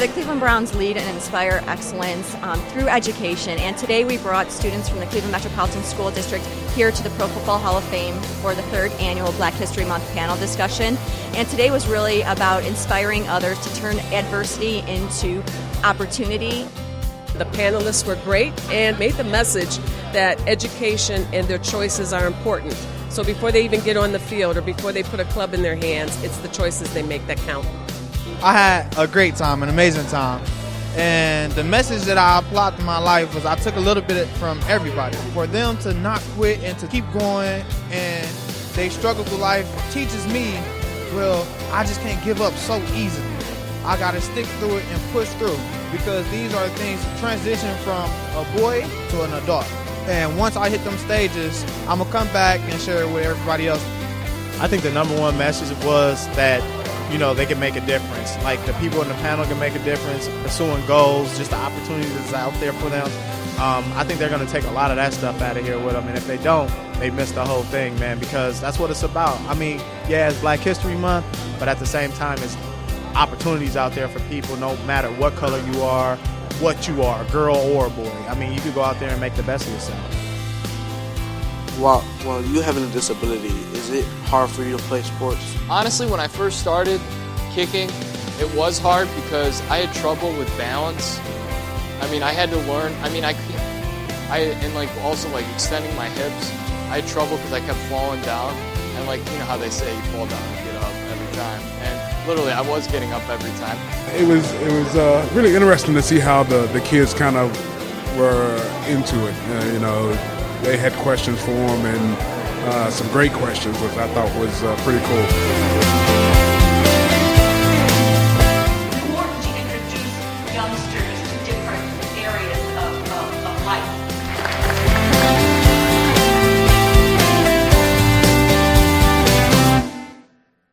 the Cleveland Browns lead and inspire excellence through education, and today we brought students from the Cleveland Metropolitan School District here to the Pro Football Hall of Fame for the 3rd annual Black History Month panel discussion. And today was really about inspiring others to turn adversity into opportunity. The panelists were great and made the message that education and their choices are important. So before they even get on the field or before they put a club in their hands, it's the choices they make that count. I had a great time, an amazing time. And the message that I applied to my life was I took a little bit from everybody. For them to not quit and to keep going and they struggle through life teaches me, well, I just can't give up so easily. I got to stick through it and push through because these are things transition from a boy to an adult. And once I hit them stages, I'm going to come back and share it with everybody else. I think the number one message was that, they can make a difference. Like the people in the panel can make a difference, pursuing goals, just the opportunities that's out there for them. I think they're going to take a lot of that stuff out of here with them. And if they don't, they miss the whole thing, man, because that's what it's about. I mean, yeah, it's Black History Month, but at the same time, it's opportunities out there for people, no matter what color you are, what you are, a girl or a boy. I mean, you could go out there and make the best of yourself. While you having a disability, is it hard for you to play sports? Honestly, when I first started kicking, it was hard because I had trouble with balance. I mean, I had to learn. I mean, also extending my hips. I had trouble because I kept falling down. And how they say you fall down and get up every time. And literally, I was getting up every time. It was really interesting to see how the kids kind of were into it. They had questions for them and some great questions, which I thought was pretty cool.